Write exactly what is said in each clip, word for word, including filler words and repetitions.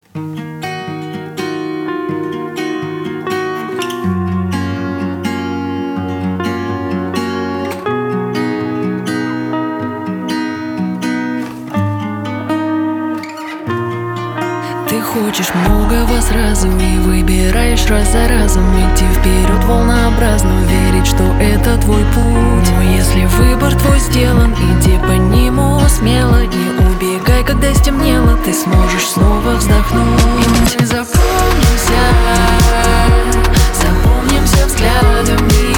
Ты хочешь многого сразу и выбираешь раз за разом идти вперед волнообразно, верить, что это твой путь. Но если выбор твой сделан, иди по нему смело. Не убегай, когда стемнело, ты сможешь снова вздохнуть. И мы запомнимся, запомнимся взглядами,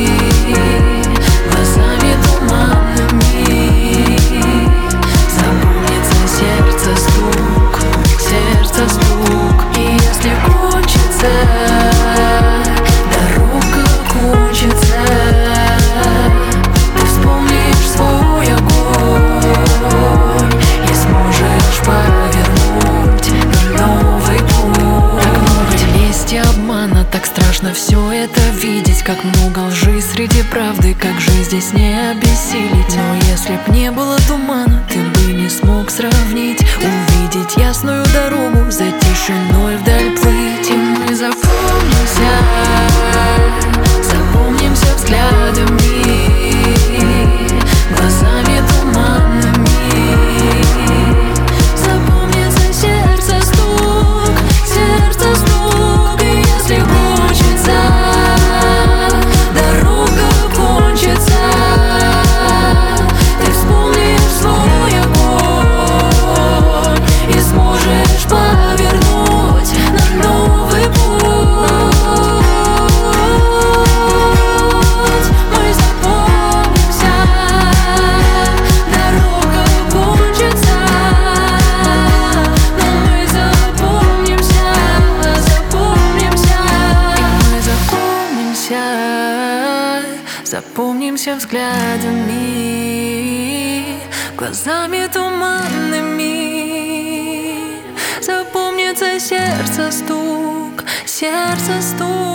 глазами туманными. Запомнится сердце стук, сердце стук. И если кончится, дорога кончится, ты вспомнишь свой огонь и сможешь повернуть на новый путь. Как много лести, обмана, так страшно все это видеть. Как много лжи среди правды, как же здесь не обессилить. Но если б не было тумана, ты бы не смог сравнить, увидеть ясную дорогу, за тишиной вдаль плыть. И мы запомнимся, запомнимся взглядами, глазами туманными. Запомнится сердце стук, сердце стук. И если кончится, дорога кончится, ты вспомнишь свой огонь и сможешь повернуть на новый путь. Мы запомнимся, дорога кончится, но мы запомнимся, запомнимся. Мы запомнимся, запомнимся взглядами, глазами туманными. Запомнится сердце стук, сердце стук.